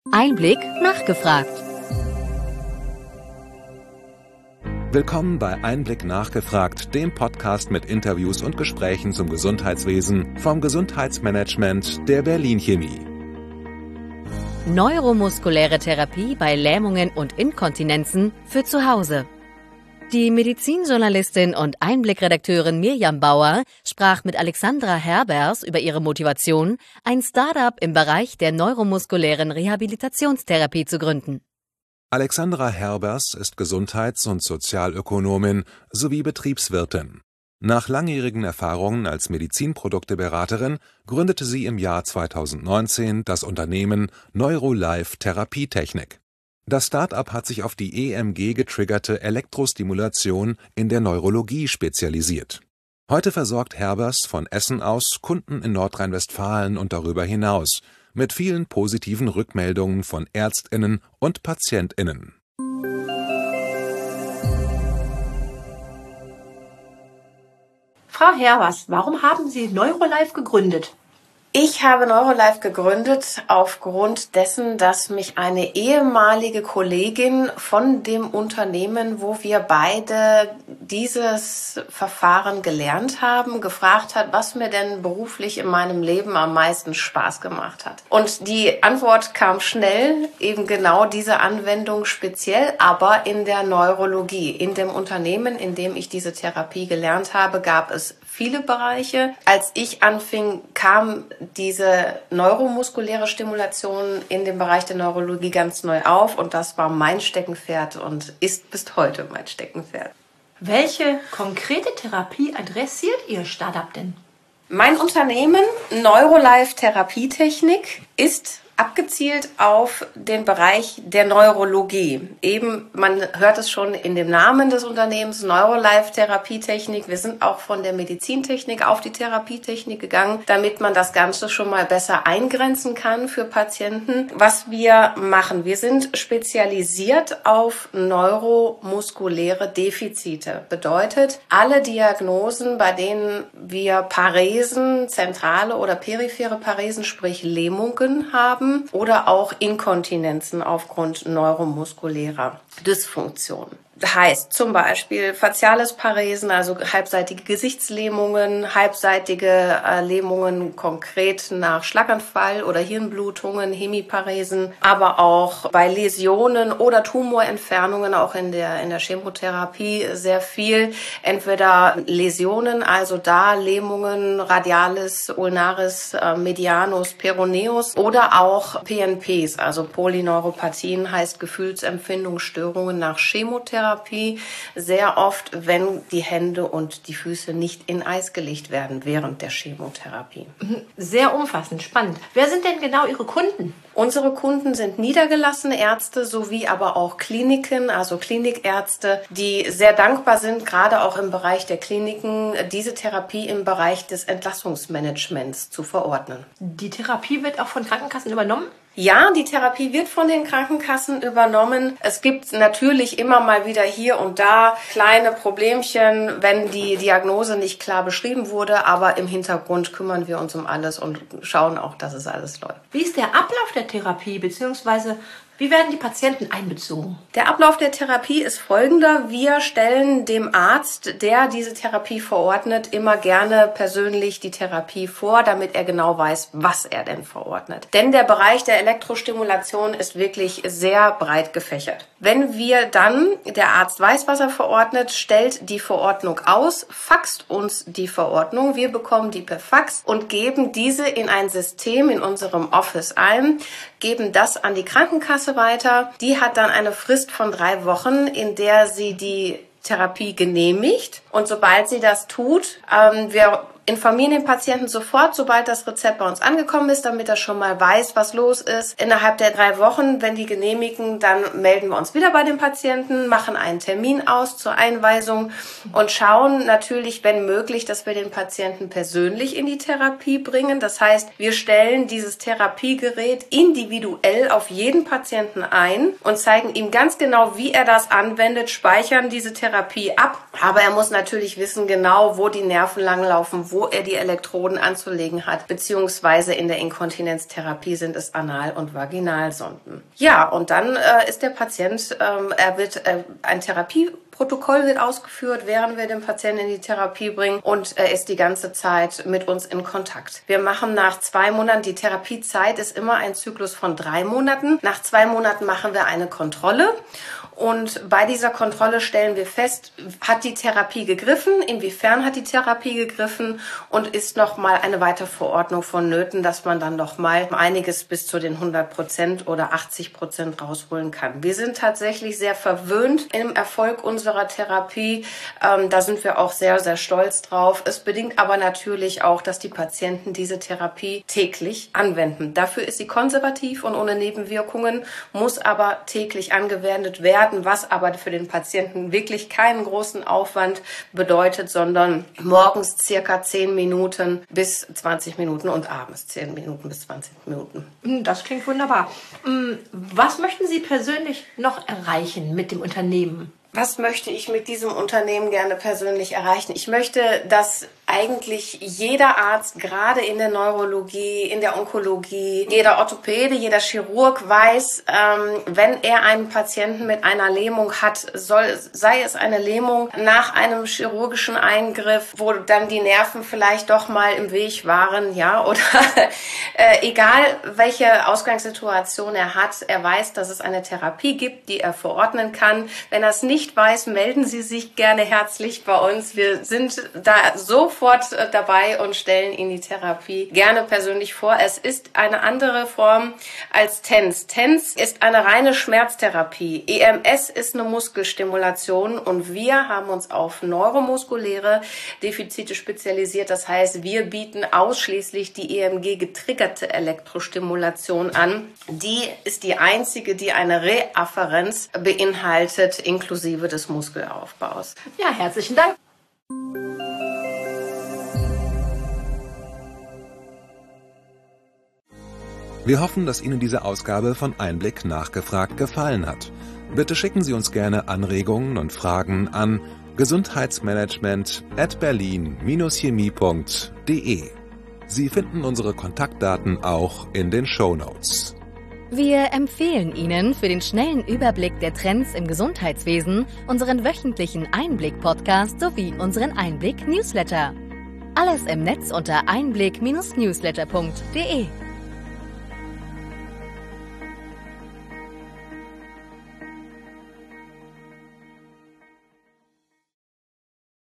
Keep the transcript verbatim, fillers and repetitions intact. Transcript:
Einblick nachgefragt. Willkommen bei Einblick nachgefragt, dem Podcast mit Interviews und Gesprächen zum Gesundheitswesen vom Gesundheitsmanagement der Berlin Chemie. Neuromuskuläre Therapie bei Lähmungen und Inkontinenzen für zu Hause. Die Medizinjournalistin und Einblick-Redakteurin Mirjam Bauer sprach mit Alexandra Herbers über ihre Motivation, ein Start-up im Bereich der neuromuskulären Rehabilitationstherapie zu gründen. Alexandra Herbers ist Gesundheits- und Sozialökonomin sowie Betriebswirtin. Nach langjährigen Erfahrungen als Medizinprodukteberaterin gründete sie im Jahr zweitausendneunzehn das Unternehmen Neurolife Therapietechnik. Das Start-up hat sich auf die E M G-getriggerte Elektrostimulation in der Neurologie spezialisiert. Heute versorgt Herbers von Essen aus Kunden in Nordrhein-Westfalen und darüber hinaus mit vielen positiven Rückmeldungen von ÄrztInnen und PatientInnen. Frau Herbers, warum haben Sie Neurolife gegründet? Ich habe Neurolife gegründet aufgrund dessen, dass mich eine ehemalige Kollegin von dem Unternehmen, wo wir beide dieses Verfahren gelernt haben, gefragt hat, was mir denn beruflich in meinem Leben am meisten Spaß gemacht hat. Und die Antwort kam schnell, eben genau diese Anwendung speziell, aber in der Neurologie. In dem Unternehmen, in dem ich diese Therapie gelernt habe, gab es viele Bereiche. Als ich anfing, kam diese neuromuskuläre Stimulation in dem Bereich der Neurologie ganz neu auf und das war mein Steckenpferd und ist bis heute mein Steckenpferd. Welche konkrete Therapie adressiert Ihr Startup denn? Mein Unternehmen Neurolife Therapietechnik ist abgezielt auf den Bereich der Neurologie. Eben, man hört es schon in dem Namen des Unternehmens, Neurolife Therapietechnik. Wir sind auch von der Medizintechnik auf die Therapietechnik gegangen, damit man das Ganze schon mal besser eingrenzen kann für Patienten. Was wir machen, wir sind spezialisiert auf neuromuskuläre Defizite. Bedeutet, alle Diagnosen, bei denen wir Paresen, zentrale oder periphere Paresen, sprich Lähmungen haben, oder auch Inkontinenzen aufgrund neuromuskulärer Dysfunktion. Das heißt zum Beispiel faciales Paresen, also halbseitige Gesichtslähmungen, halbseitige äh, Lähmungen konkret nach Schlaganfall oder Hirnblutungen, Hemiparesen, aber auch bei Läsionen oder Tumorentfernungen, auch in der in der Chemotherapie sehr viel. Entweder Läsionen, also da Lähmungen, Radialis, Ulnaris, äh, Medianus, Peroneus oder auch P N Ps, also Polyneuropathien, heißt Gefühlsempfindungsstörungen nach Chemotherapie. Sehr oft, wenn die Hände und die Füße nicht in Eis gelegt werden während der Chemotherapie. Sehr umfassend, spannend. Wer sind denn genau Ihre Kunden? Unsere Kunden sind niedergelassene Ärzte sowie aber auch Kliniken, also Klinikärzte, die sehr dankbar sind, gerade auch im Bereich der Kliniken, diese Therapie im Bereich des Entlassungsmanagements zu verordnen. Die Therapie wird auch von Krankenkassen übernommen? Ja, die Therapie wird von den Krankenkassen übernommen. Es gibt natürlich immer mal wieder hier und da kleine Problemchen, wenn die Diagnose nicht klar beschrieben wurde, aber im Hintergrund kümmern wir uns um alles und schauen auch, dass es alles läuft. Wie ist der Ablauf der Therapie, beziehungsweise wie werden die Patienten einbezogen? Der Ablauf der Therapie ist folgender. Wir stellen dem Arzt, der diese Therapie verordnet, immer gerne persönlich die Therapie vor, damit er genau weiß, was er denn verordnet. Denn der Bereich der Elektrostimulation ist wirklich sehr breit gefächert. Wenn wir dann, der Arzt weiß, was er verordnet, stellt die Verordnung aus, faxt uns die Verordnung. Wir bekommen die per Fax und geben diese in ein System in unserem Office ein, geben das an die Krankenkasse weiter. Die hat dann eine Frist von drei Wochen, in der sie die Therapie genehmigt. Und sobald sie das tut, ähm, wir informieren den Patienten sofort, sobald das Rezept bei uns angekommen ist, damit er schon mal weiß, was los ist. Innerhalb der drei Wochen, wenn die genehmigen, dann melden wir uns wieder bei dem Patienten, machen einen Termin aus zur Einweisung und schauen natürlich, wenn möglich, dass wir den Patienten persönlich in die Therapie bringen. Das heißt, wir stellen dieses Therapiegerät individuell auf jeden Patienten ein und zeigen ihm ganz genau, wie er das anwendet, speichern diese Therapie ab. Aber er muss natürlich wissen genau, wo die Nerven langlaufen, wo wo er die Elektroden anzulegen hat, beziehungsweise in der Inkontinenztherapie sind es Anal- und Vaginalsonden. Ja, und dann äh, ist der Patient, ähm, er wird äh, ein Therapieprotokoll wird ausgeführt, während wir den Patienten in die Therapie bringen, und er ist die ganze Zeit mit uns in Kontakt. Wir machen nach zwei Monaten, die Therapiezeit ist immer ein Zyklus von drei Monaten. Nach zwei Monaten machen wir eine Kontrolle. Und bei dieser Kontrolle stellen wir fest, hat die Therapie gegriffen, inwiefern hat die Therapie gegriffen und ist nochmal eine Weiterverordnung vonnöten, dass man dann nochmal einiges bis zu den hundert Prozent oder achtzig Prozent rausholen kann. Wir sind tatsächlich sehr verwöhnt im Erfolg unserer Therapie. Ähm, da sind wir auch sehr, sehr stolz drauf. Es bedingt aber natürlich auch, dass die Patienten diese Therapie täglich anwenden. Dafür ist sie konservativ und ohne Nebenwirkungen, muss aber täglich angewendet werden, was aber für den Patienten wirklich keinen großen Aufwand bedeutet, sondern morgens circa zehn Minuten bis zwanzig Minuten und abends zehn Minuten bis zwanzig Minuten. Das klingt wunderbar. Was möchten Sie persönlich noch erreichen mit dem Unternehmen? Was möchte ich mit diesem Unternehmen gerne persönlich erreichen? Ich möchte, dass eigentlich jeder Arzt, gerade in der Neurologie, in der Onkologie, jeder Orthopäde, jeder Chirurg weiß, ähm, wenn er einen Patienten mit einer Lähmung hat, soll, sei es eine Lähmung nach einem chirurgischen Eingriff, wo dann die Nerven vielleicht doch mal im Weg waren, ja, oder äh, egal welche Ausgangssituation er hat, er weiß, dass es eine Therapie gibt, die er verordnen kann. Wenn er es nicht weiß, melden Sie sich gerne herzlich bei uns. Wir sind da sofort dabei und stellen Ihnen die Therapie gerne persönlich vor. Es ist eine andere Form als T E N S. T E N S ist eine reine Schmerztherapie. E M S ist eine Muskelstimulation und wir haben uns auf neuromuskuläre Defizite spezialisiert. Das heißt, wir bieten ausschließlich die E M G-getriggerte Elektrostimulation an. Die ist die einzige, die eine Reafferenz beinhaltet, inklusive des Muskelaufbaus. Ja, herzlichen Dank. Wir hoffen, dass Ihnen diese Ausgabe von Einblick nachgefragt gefallen hat. Bitte schicken Sie uns gerne Anregungen und Fragen an gesundheitsmanagement at berlin Bindestrich chemie punkt de. Sie finden unsere Kontaktdaten auch in den Shownotes. Wir empfehlen Ihnen für den schnellen Überblick der Trends im Gesundheitswesen unseren wöchentlichen Einblick-Podcast sowie unseren Einblick-Newsletter. Alles im Netz unter einblick Bindestrich newsletter punkt de.